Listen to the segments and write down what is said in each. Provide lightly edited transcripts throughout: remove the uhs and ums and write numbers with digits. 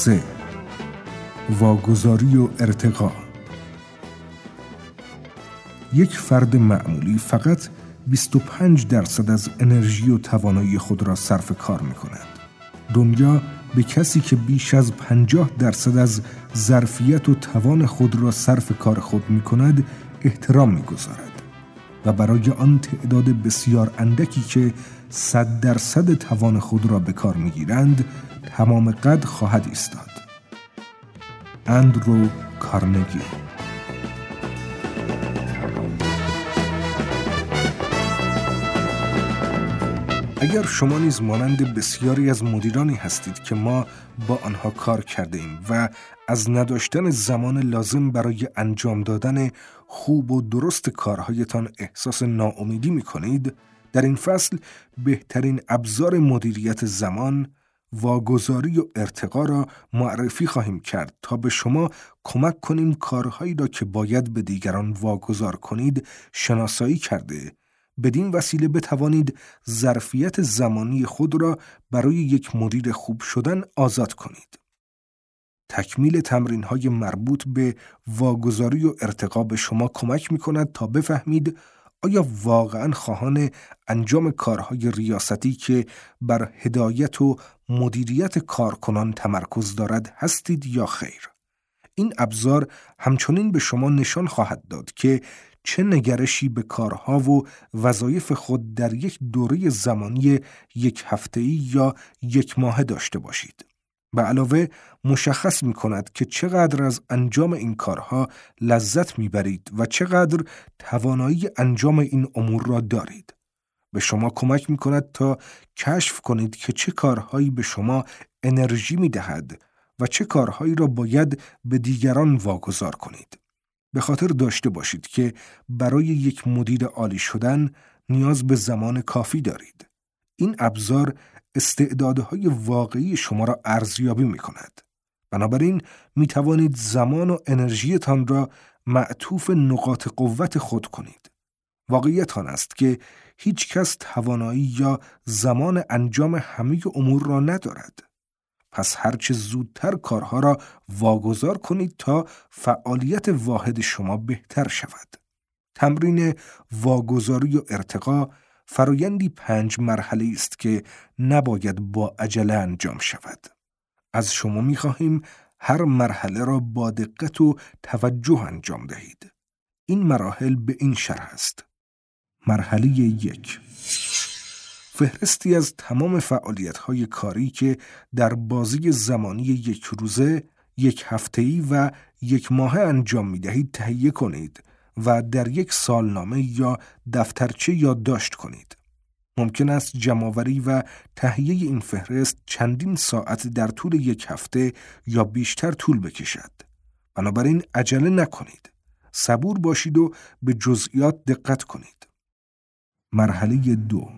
3. واگذاری و ارتقا. یک فرد معمولی فقط 25% از انرژی و توانایی خود را صرف کار می کند. دنیا به کسی که بیش از 50% از ظرفیت و توان خود را صرف کار خود می کند احترام می گذارد و برای آن تعداد بسیار اندکی که 100% توان خود را به کار می گیرند تمام قد خواهد ایستاد. اندرو کارنگی. اگر شما نیز مانند بسیاری از مدیرانی هستید که ما با آنها کار کرده ایم و از نداشتن زمان لازم برای انجام دادن خوب و درست کارهایتان احساس ناامیدی می کنید، در این فصل بهترین ابزار مدیریت زمان، واگذاری و ارتقا را معرفی خواهیم کرد تا به شما کمک کنیم کارهایی را که باید به دیگران واگذار کنید شناسایی کرده، بدین وسیله بتوانید ظرفیت زمانی خود را برای یک مدیر خوب شدن آزاد کنید. تکمیل تمرین‌های مربوط به واگذاری و ارتقا به شما کمک می‌کند تا بفهمید آیا واقعاً خواهان انجام کارهای ریاستی که بر هدایت و مدیریت کارکنان تمرکز دارد هستید یا خیر. این ابزار همچنین به شما نشان خواهد داد که چه نگرشی به کارها و وظایف خود در یک دوره زمانی یک هفته‌ای یا یک ماهه داشته باشید. به علاوه مشخص می کند که چقدر از انجام این کارها لذت می برید و چقدر توانایی انجام این امور را دارید. به شما کمک می کند تا کشف کنید که چه کارهایی به شما انرژی می دهد و چه کارهایی را باید به دیگران واگذار کنید. به خاطر داشته باشید که برای یک مدیر عالی شدن نیاز به زمان کافی دارید. این ابزار استعدادهای واقعی شما را ارزیابی می کند. بنابراین می توانید زمان و انرژیتان را معطوف نقاط قوت خود کنید. واقعیت آن است که هیچ کس توانایی یا زمان انجام همه امور را ندارد. پس هرچه زودتر کارها را واگذار کنید تا فعالیت واحد شما بهتر شود. تمرین واگذاری و ارتقا فرایندی 5 مرحله است که نباید با عجله انجام شود. از شما می‌خواهیم هر مرحله را با دقت و توجه انجام دهید. این مراحل به این شرح است. مرحله 1. فهرستی از تمام فعالیت‌های کاری که در بازی زمانی یک روزه، یک هفته‌ای و یک ماهه انجام می‌دهید تهیه کنید و در یک سالنامه یا دفترچه یادداشت کنید. ممکن است جمع‌آوری و تهیه این فهرست چندین ساعت در طول یک هفته یا بیشتر طول بکشد. بنابراین عجله نکنید. صبور باشید و به جزئیات دقت کنید. مرحله 2.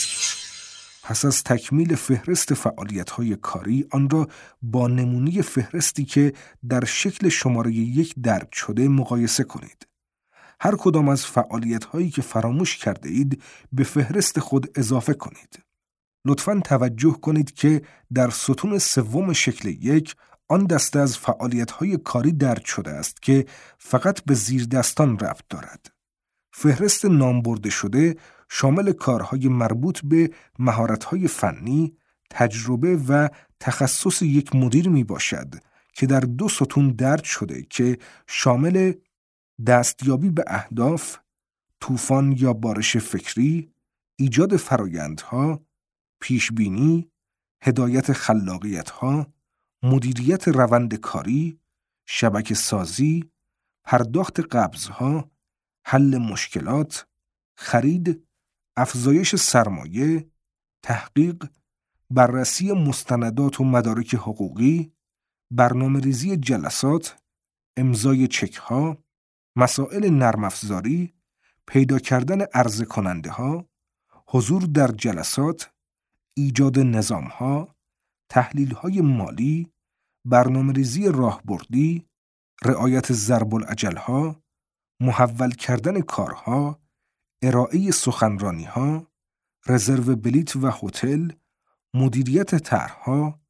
پس از تکمیل فهرست فعالیت‌های کاری، آن را با نمونه فهرستی که در شکل شماره 1 درج شده مقایسه کنید. هر کدام از فعالیت‌هایی که فراموش کرده اید به فهرست خود اضافه کنید. لطفاً توجه کنید که در ستون 3 شکل 1 آن دسته از فعالیت‌های کاری درج شده است که فقط به زیردستان ربط دارد. فهرست نام برده شده شامل کارهای مربوط به مهارت‌های فنی، تجربه و تخصص یک مدیر می باشد که در 2 ستون درج شده که شامل دستیابی به اهداف، طوفان یا بارش فکری، ایجاد فرایندها، پیشبینی، هدایت خلاقیت‌ها، مدیریت روند کاری، شبکه سازی، پرداخت قبض‌ها، حل مشکلات، خرید، افزایش سرمایه، تحقیق، بررسی مستندات و مدارک حقوقی، برنامه‌ریزی جلسات، امضای چک‌ها، مسائل نرم افزاری، پیدا کردن عرضه کننده ها، حضور در جلسات، ایجاد نظام ها، تحلیل های مالی، برنامه‌ریزی راهبردی، رعایت ضرب الاجل ها، محول کردن کارها، ارائه سخنرانی ها، رزرو بلیت و هتل، مدیریت طرح‌ها،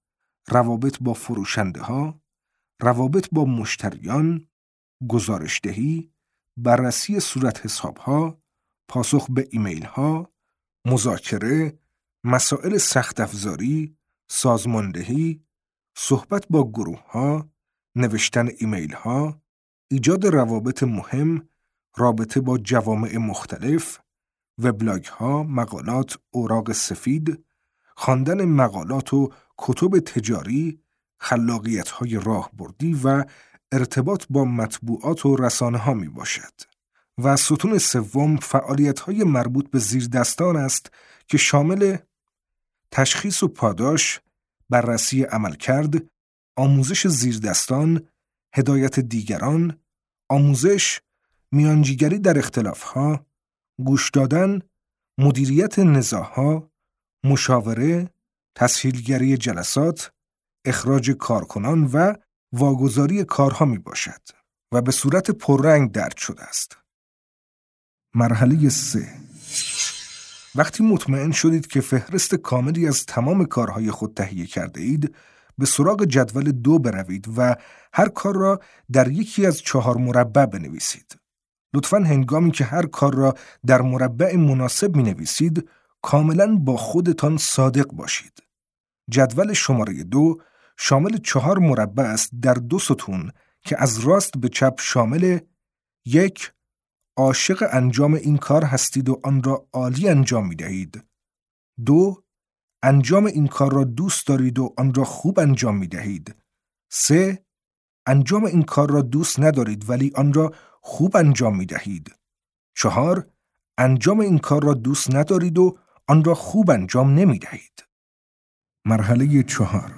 روابط با فروشنده ها، روابط با مشتریان، گزارشدهی، بررسی صورت حساب ها، پاسخ به ایمیل ها، مذاکره، مسائل سخت افزاری، سازماندهی، صحبت با گروه ها، نوشتن ایمیل ها، ایجاد روابط مهم، رابطه با جوامع مختلف، وبلاگ ها، مقالات، اوراق سفید، خواندن مقالات و کتب تجاری، خلاقیت های راهبردی و ارتباط با مطبوعات و رسانه ها می باشد. و ستون سوم فعالیت های مربوط به زیردستان است که شامل تشخیص و پاداش، بررسی عملکرد، آموزش زیردستان، هدایت دیگران، آموزش، میانجیگری در اختلافها، گوش دادن، مدیریت نزاعها، مشاوره، تسهیلگری جلسات، اخراج کارکنان و واگذاری کارها می باشد و به صورت پررنگ درج شده است. مرحله 3. وقتی مطمئن شدید که فهرست کاملی از تمام کارهای خود تهیه کرده اید، به سراغ جدول 2 بروید و هر کار را در یکی از 4 مربع بنویسید. لطفاً هنگامی که هر کار را در مربع مناسب می نویسید، کاملاً با خودتان صادق باشید. جدول شماره 2 شامل 4 مربع است در 2 ستون که از راست به چپ شامل 1. عاشق انجام این کار هستید و آن را عالی انجام می دهید. 2. انجام این کار را دوست دارید و آن را خوب انجام می دهید. 3. انجام این کار را دوست ندارید ولی آن را خوب انجام می دهید. 4. انجام این کار را دوست ندارید و آن را خوب انجام نمی دهید. مرحله 4.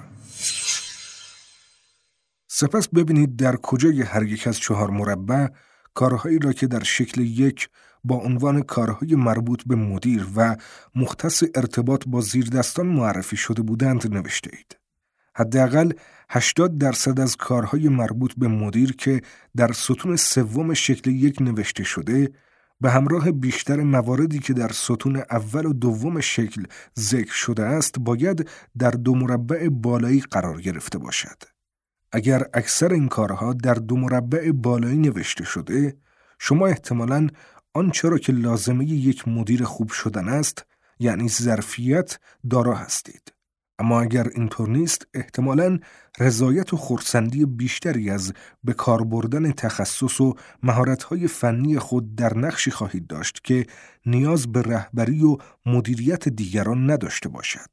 سپس ببینید در کجای هر یک از 4 مربع کارهایی را که در شکل 1 با عنوان کارهای مربوط به مدیر و مختص ارتباط با زیردستان معرفی شده بودند نوشته اید. حداقل 80% از کارهای مربوط به مدیر که در ستون 3 شکل 1 نوشته شده، به همراه بیشتر مواردی که در ستون اول و 2 شکل ذکر شده است، باید در 2 مربع بالایی قرار گرفته باشد. اگر اکثر این کارها در 2 مربع بالایی نوشته شده، شما احتمالاً آنچه را که لازمه یک مدیر خوب شدن است، یعنی ظرفیت، دارا هستید. اما اگر اینطور نیست، احتمالاً رضایت و خرسندی بیشتری از به کار بردن تخصص و مهارت‌های فنی خود در نقشی خواهید داشت که نیاز به رهبری و مدیریت دیگران نداشته باشد.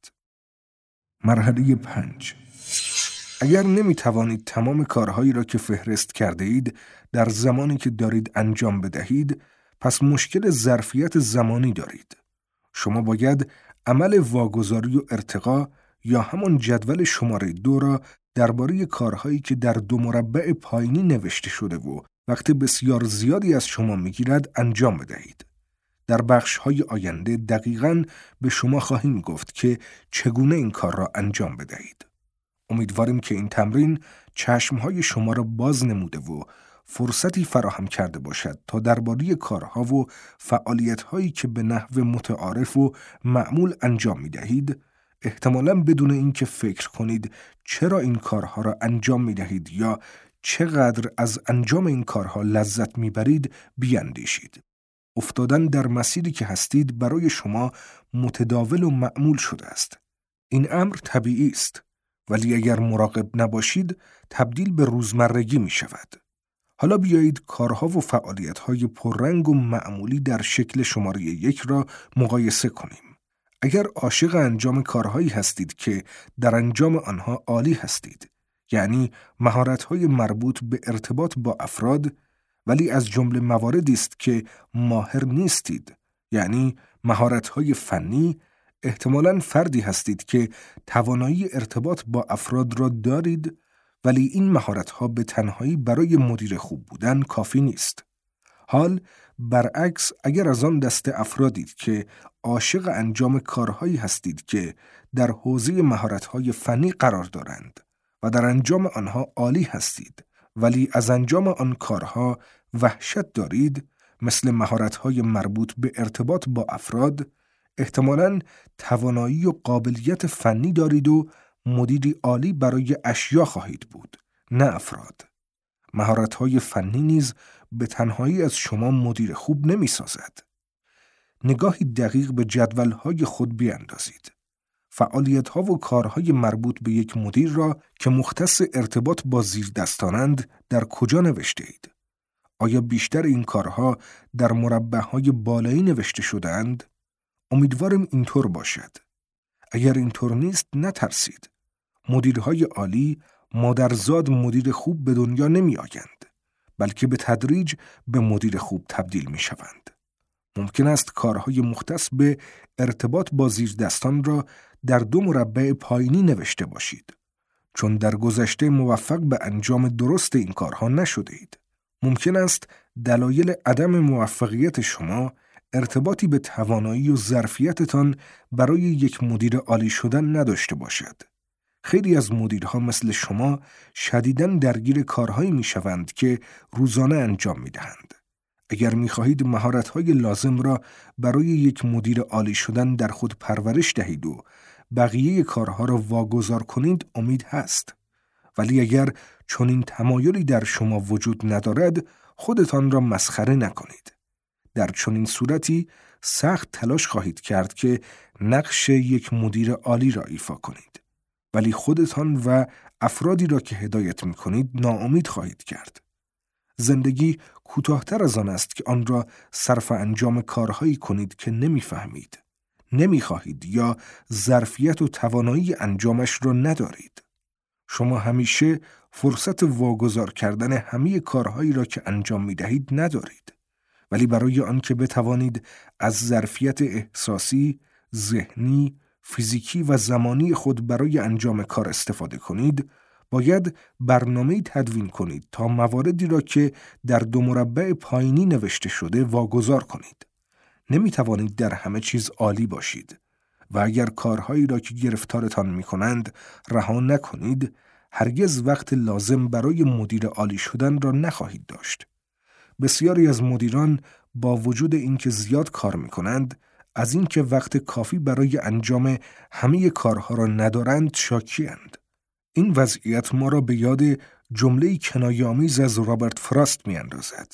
مرحله 5. اگر نمی توانید تمام کارهایی را که فهرست کرده اید در زمانی که دارید انجام بدهید، پس مشکل ظرفیت زمانی دارید. شما باید عمل واگذاری و ارتقا یا همان جدول شماره 2 را درباره کارهایی که در 2 مربع پایینی نوشته شده و وقت بسیار زیادی از شما میگیرد انجام بدهید. در بخش‌های آینده دقیقاً به شما خواهیم گفت که چگونه این کار را انجام بدهید. امیدواریم که این تمرین چشمهای شما را باز نموده و فرصتی فراهم کرده باشد تا درباره کارها و فعالیت‌هایی که به نحو متعارف و معمول انجام می‌دهید، احتمالاً بدون اینکه فکر کنید چرا این کارها را انجام می‌دهید یا چقدر از انجام این کارها لذت می‌برید بیاندیشید. افتادن در مسیری که هستید برای شما متداول و معمول شده است. این امر طبیعی است، ولی اگر مراقب نباشید تبدیل به روزمرگی می شود. حالا بیایید کارها و فعالیت‌های پررنگ و معمولی در شکل شماره 1 را مقایسه کنیم. اگر عاشق انجام کارهایی هستید که در انجام آنها عالی هستید، یعنی مهارت‌های مربوط به ارتباط با افراد، ولی از جمله مواردی است که ماهر نیستید، یعنی مهارت‌های فنی، احتمالاً فردی هستید که توانایی ارتباط با افراد را دارید، ولی این مهارت‌ها به تنهایی برای مدیر خوب بودن کافی نیست. حال برعکس، اگر از آن دسته افرادید که عاشق انجام کارهایی هستید که در حوزه مهارت‌های فنی قرار دارند و در انجام آنها عالی هستید، ولی از انجام آن کارها وحشت دارید، مثل مهارت‌های مربوط به ارتباط با افراد، احتمالاً توانایی و قابلیت فنی دارید و مدیری عالی برای اشیا خواهید بود، نه افراد. مهارت‌های فنی نیز به تنهایی از شما مدیر خوب نمی‌سازد. نگاهی دقیق به جدول‌های خود بیاندازید. فعالیت‌ها و کارهای مربوط به یک مدیر را که مختص ارتباط با زیردستانند در کجا نوشته اید؟ آیا بیشتر این کارها در مربع‌های بالایی نوشته شده‌اند؟ امیدوارم اینطور باشد. اگر اینطور نیست نترسید. مدیرهای عالی مادرزاد مدیر خوب به دنیا نمی آیند، بلکه به تدریج به مدیر خوب تبدیل می شوند. ممکن است کارهای مختص به ارتباط با زیردستان را در 2 مربع پایینی نوشته باشید، چون در گذشته موفق به انجام درست این کارها نشده اید. ممکن است دلایل عدم موفقیت شما ارتباطی به توانایی و ظرفیتتان برای یک مدیر عالی شدن نداشته باشد. خیلی از مدیرها مثل شما شدیداً درگیر کارهایی می‌شوند که روزانه انجام می‌دهند. اگر می‌خواهید مهارت‌های لازم را برای یک مدیر عالی شدن در خود پرورش دهید و بقیه کارها را واگذار کنید، امید هست. ولی اگر چنین تمایلی در شما وجود ندارد، خودتان را مسخره نکنید. در چنین صورتی سخت تلاش خواهید کرد که نقش یک مدیر عالی را ایفا کنید، ولی خودتان و افرادی را که هدایت می‌کنید ناامید خواهید کرد. زندگی کوتاه‌تر از آن است که آن را صرف انجام کارهایی کنید که نمی‌فهمید، نمی‌خواهید یا ظرفیت و توانایی انجامش را ندارید. شما همیشه فرصت واگذار کردن همه کارهایی را که انجام می‌دهید ندارید. ولی برای آنکه بتوانید از ظرفیت احساسی، ذهنی، فیزیکی و زمانی خود برای انجام کار استفاده کنید، باید برنامه‌ای تدوین کنید تا مواردی را که در 2 مربع پایینی نوشته شده واگذار کنید. نمی‌توانید در همه چیز عالی باشید و اگر کارهایی را که گرفتارتان می‌کنند رها نکنید، هرگز وقت لازم برای مدیر عالی شدن را نخواهید داشت. بسیاری از مدیران با وجود اینکه زیاد کار می‌کنند، از اینکه وقت کافی برای انجام همه کارها را ندارند شاکی‌اند. این وضعیت ما را به یاد جمله‌ای کنایه‌آمیز از رابرت فراست می‌اندازد.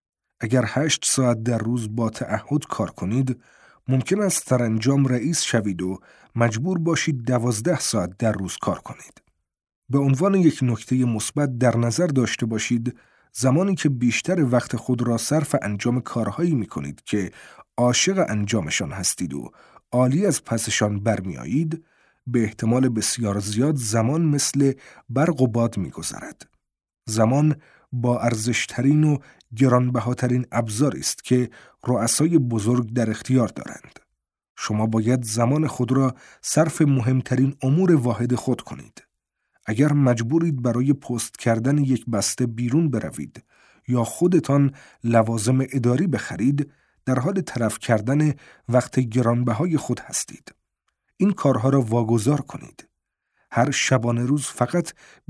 اگر 8 ساعت در روز با تعهد کار کنید، ممکن است سرانجام رئیس شوید و مجبور باشید 12 ساعت در روز کار کنید. به عنوان یک نکته مثبت در نظر داشته باشید زمانی که بیشتر وقت خود را صرف انجام کارهایی می‌کنید که عاشق انجامشان هستید و عالی از پسشان برمی‌آیید، به احتمال بسیار زیاد زمان مثل برق و باد می‌گذرد. زمان با ارزشترین و گرانبهاترین ابزاری است که رؤسای بزرگ در اختیار دارند. شما باید زمان خود را صرف مهمترین امور واحد خود کنید. اگر مجبورید برای پست کردن یک بسته بیرون بروید یا خودتان لوازم اداری بخرید، در حال تلف کردن وقت گرانبهای خود هستید. این کارها را واگذار کنید. هر شبانه روز فقط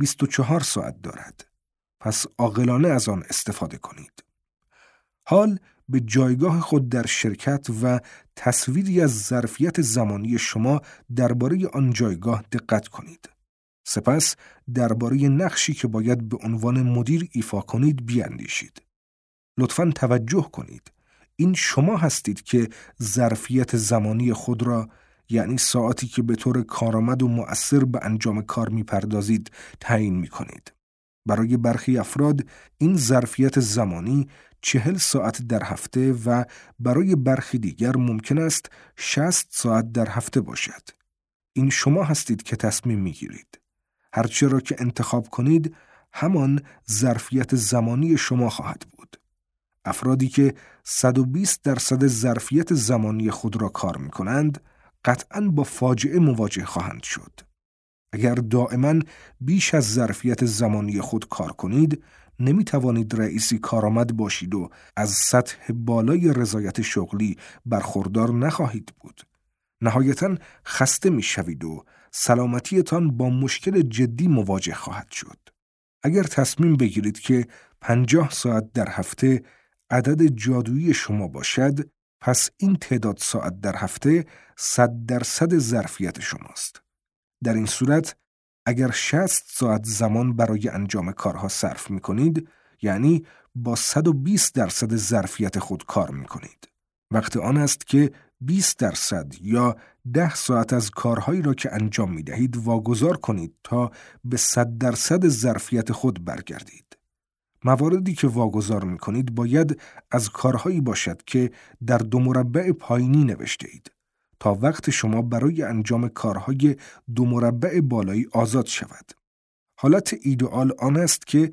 24 ساعت دارد. پس عاقلانه از آن استفاده کنید. حال به جایگاه خود در شرکت و تصویری از ظرفیت زمانی شما درباره آن جایگاه دقت کنید. سپس درباره نقشی که باید به عنوان مدیر ایفا کنید بیاندیشید. لطفاً توجه کنید. این شما هستید که ظرفیت زمانی خود را، یعنی ساعتی که به طور کارآمد و مؤثر به انجام کار می‌پردازید، تعیین می‌کنید. برای برخی افراد این ظرفیت زمانی 40 ساعت در هفته و برای برخی دیگر ممکن است 60 ساعت در هفته باشد. این شما هستید که تصمیم می‌گیرید. هرچه را که انتخاب کنید همان ظرفیت زمانی شما خواهد بود. افرادی که 120% ظرفیت زمانی خود را کار می‌کنند قطعاً با فاجعه مواجه خواهند شد. اگر دائما بیش از ظرفیت زمانی خود کار کنید، نمی‌توانید رئیسی کارآمد باشید و از سطح بالای رضایت شغلی برخوردار نخواهید بود. نهایتاً خسته می‌شوید و سلامتیتان با مشکل جدی مواجه خواهد شد. اگر تصمیم بگیرید که 50 ساعت در هفته عدد جادویی شما باشد، پس این تعداد ساعت در هفته 100% ظرفیت شماست. در این صورت اگر 60 ساعت زمان برای انجام کارها صرف می کنید، یعنی با 120% ظرفیت خود کار می کنید. وقت آن است که 20% یا 10 ساعت از کارهایی را که انجام می دهید واگذار کنید تا به 100% ظرفیت خود برگردید. مواردی که واگذار می کنید باید از کارهایی باشد که در 2 مربع پایینی نوشته اید تا وقت شما برای انجام کارهای 2 مربع بالایی آزاد شود. حالت ایدئال آن است که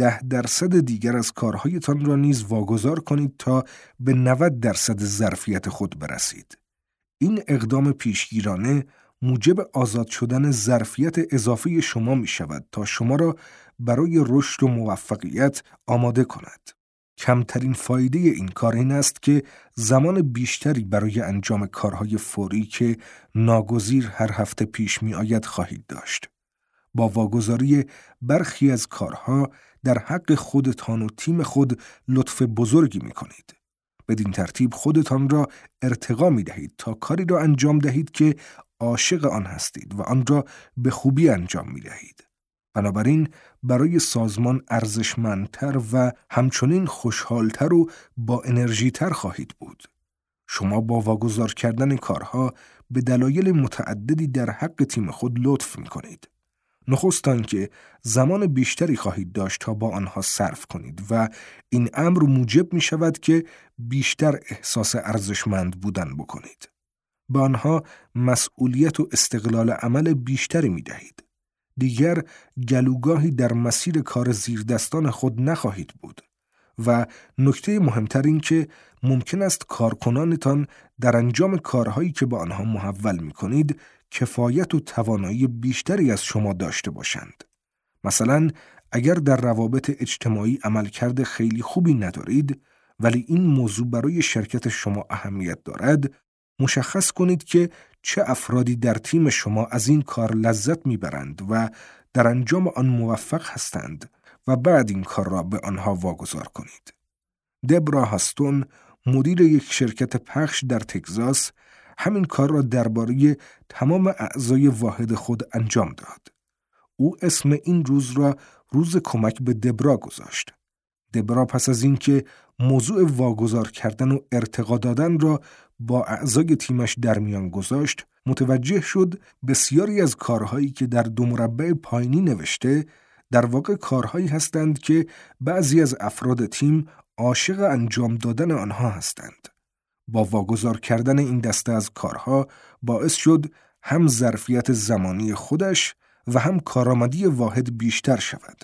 10% دیگر از کارهایتان را نیز واگذار کنید تا به 90% ظرفیت خود برسید. این اقدام پیشگیرانه موجب آزاد شدن ظرفیت اضافی شما می شود تا شما را برای رشد و موفقیت آماده کند. کمترین فایده این کار این است که زمان بیشتری برای انجام کارهای فوری که ناگزیر هر هفته پیش می آید خواهید داشت. با واگذاری برخی از کارها در حق خودتان و تیم خود لطف بزرگی می کنید. بدین ترتیب خودتان را ارتقا می دهید تا کاری را انجام دهید که عاشق آن هستید و آن را به خوبی انجام می دهید. بنابراین برای سازمان ارزشمندتر و همچنین خوشحالتر و با انرژیتر خواهید بود. شما با واگذار کردن کارها به دلایل متعددی در حق تیم خود لطف می کنید. نخست آنکه زمان بیشتری خواهید داشت تا با آنها صرف کنید و این امر موجب می شود که بیشتر احساس ارزشمند بودن بکنید. با آنها مسئولیت و استقلال عمل بیشتری می دهید. دیگر گلوگاهی در مسیر کار زیردستان خود نخواهید بود و نکته مهمتر این که ممکن است کارکنانتان در انجام کارهایی که با آنها محول می کنید کفایت و توانایی بیشتری از شما داشته باشند. مثلا اگر در روابط اجتماعی عملکرد خیلی خوبی ندارید ولی این موضوع برای شرکت شما اهمیت دارد، مشخص کنید که چه افرادی در تیم شما از این کار لذت میبرند و در انجام آن موفق هستند و بعد این کار را به آنها واگذار کنید. دبرا هاستون، مدیر یک شرکت پخش در تگزاس، همین کار را درباره تمام اعضای واحد خود انجام داد. او اسم این روز را روز کمک به دبرا گذاشت. دبرا پس از اینکه موضوع واگذار کردن و ارتقا دادن را با اعضای تیمش در میان گذاشت، متوجه شد بسیاری از کارهایی که در 2 مربع پایینی نوشته در واقع کارهایی هستند که بعضی از افراد تیم عاشق انجام دادن آنها هستند. با واگذار کردن این دسته از کارها باعث شد هم ظرفیت زمانی خودش و هم کارآمدی واحد بیشتر شود.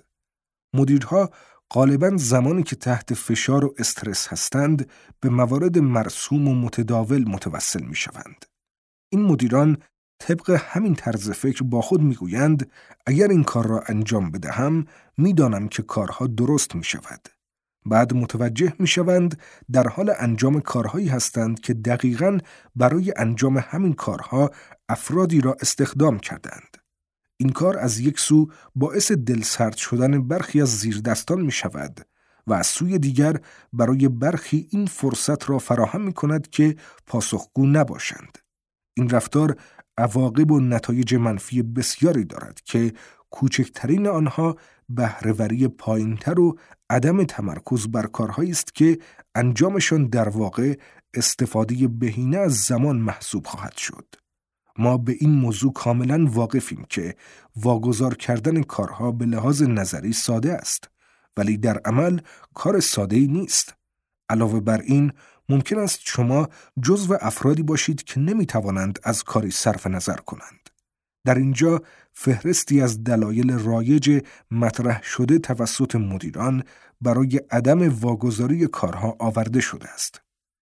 مدیرها غالباً زمانی که تحت فشار و استرس هستند به موارد مرسوم و متداول متوسل می شوند. این مدیران طبق همین طرز فکر با خود می گویند اگر این کار را انجام بدهم می دانم که کارها درست می شود. بعد متوجه می شوند در حال انجام کارهایی هستند که دقیقاً برای انجام همین کارها افرادی را استخدام کردند. این کار از یک سو باعث دلسرد شدن برخی از زیردستان می شود و از سوی دیگر برای برخی این فرصت را فراهم می کند که پاسخگو نباشند. این رفتار عواقب و نتایج منفی بسیاری دارد که کوچکترین آنها بهره‌وری پایین‌تر و عدم تمرکز بر کارهایی است که انجامشان در واقع استفاده بهینه از زمان محسوب خواهد شد. ما به این موضوع کاملا واقفیم که واگذار کردن کارها به لحاظ نظری ساده است، ولی در عمل کار ساده‌ای نیست. علاوه بر این، ممکن است شما جزو افرادی باشید که نمی‌توانند از کاری صرف نظر کنند. در اینجا فهرستی از دلایل رایج مطرح شده توسط مدیران برای عدم واگذاری کارها آورده شده است.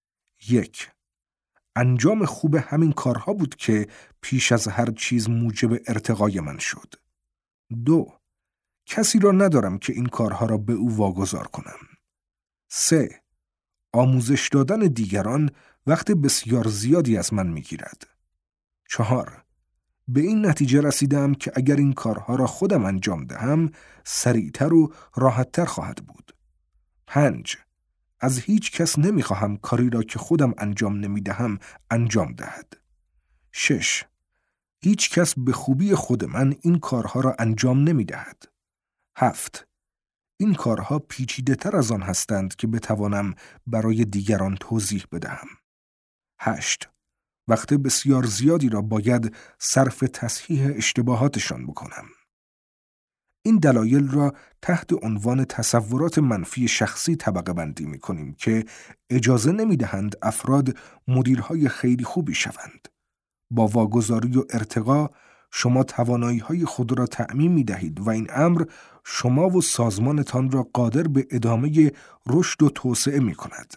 1. انجام خوب همین کارها بود که پیش از هر چیز موجب ارتقای من شد. 2. کسی را ندارم که این کارها را به او واگذار کنم. 3. آموزش دادن دیگران وقت بسیار زیادی از من میگیرد. 4. به این نتیجه رسیدم که اگر این کارها را خودم انجام دهم سریعتر و راحتتر خواهد بود. 5. از هیچ کس نمیخواهم کاری را که خودم انجام نمیدهم انجام دهد. 6. هیچ کس به خوبی خود من این کارها را انجام نمی دهد. 7. این کارها پیچیده تر از آن هستند که بتوانم برای دیگران توضیح بدهم. 8. وقت بسیار زیادی را باید صرف تصحیح اشتباهاتشان بکنم. این دلایل را تحت عنوان تصورات منفی شخصی طبقه بندی می کنیم که اجازه نمی دهند افراد مدیرهای خیلی خوبی شوند. با واگذاری و ارتقا شما توانایی‌های خود را تعمیم می دهید و این امر شما و سازمانتان را قادر به ادامه رشد و توسعه می کند.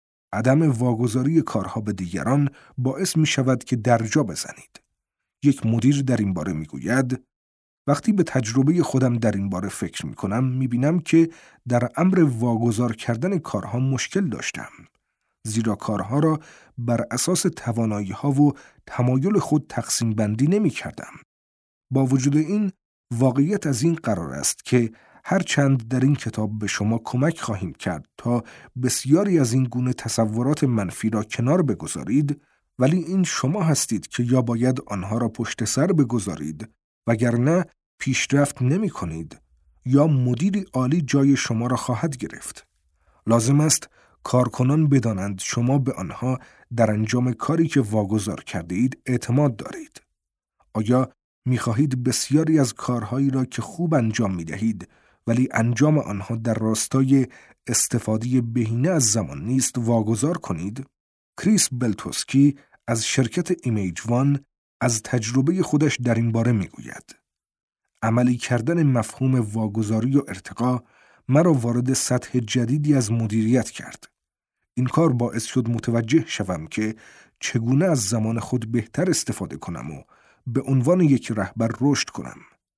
عدم واگذاری کارها به دیگران باعث می شود که درجا بزنید. یک مدیر در این باره می گوید: وقتی به تجربه خودم در این باره فکر می کنم می بینم که در امر واگذار کردن کارها مشکل داشتم. زیرا کارها را بر اساس توانایی‌ها و تمایل خود تقسیم بندی نمی کردم. با وجود این واقعیت از این قرار است که هرچند در این کتاب به شما کمک خواهیم کرد تا بسیاری از این گونه تصورات منفی را کنار بگذارید، ولی این شما هستید که یا باید آنها را پشت سر بگذارید وگرنه پیشرفت نمی کنید یا مدیری عالی جای شما را خواهد گرفت. لازم است کارکنان بدانند شما به آنها در انجام کاری که واگذار کرده اید اعتماد دارید. آیا می خواهید بسیاری از کارهایی را که خوب انجام می دهید ولی انجام آنها در راستای استفاده بهینه از زمان نیست واگذار کنید؟ کریس بلتوسکی از شرکت ایمیج وان از تجربه خودش در این باره می گوید: عملی کردن مفهوم واگذاری و ارتقا مرا وارد سطح جدیدی از مدیریت کرد. این کار باعث شد متوجه شوم که چگونه از زمان خود بهتر استفاده کنم و به عنوان یک رهبر رشد کنم.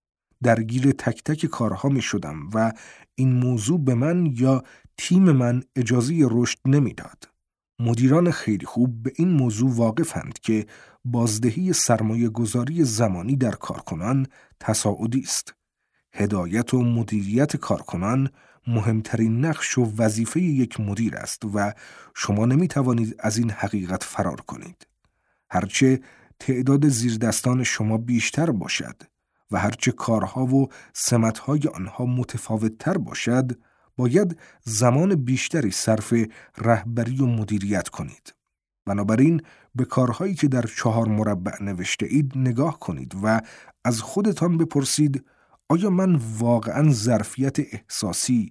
درگیر تک تک کارها می شدم و این موضوع به من یا تیم من اجازه رشد نمی داد. مدیران خیلی خوب به این موضوع واقفند که بازدهی سرمایه گذاری زمانی در کارکنان تصاعدی است. هدایت و مدیریت کارکنان مهمترین نقش و وظیفه یک مدیر است و شما نمی توانید از این حقیقت فرار کنید. هرچه تعداد زیردستان شما بیشتر باشد و هرچه کارها و سمتهای آنها متفاوت تر باشد، باید زمان بیشتری صرف رهبری و مدیریت کنید. بنابراین به کارهایی که در 4 مربع نوشته اید نگاه کنید و از خودتان بپرسید: آیا من واقعاً ظرفیت احساسی،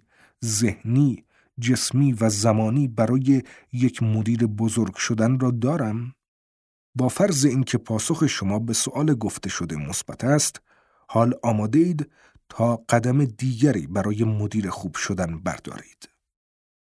ذهنی، جسمی و زمانی برای یک مدیر بزرگ شدن را دارم؟ با فرض اینکه پاسخ شما به سؤال گفته شده مثبت است، حال آماده اید تا قدم دیگری برای مدیر خوب شدن بردارید.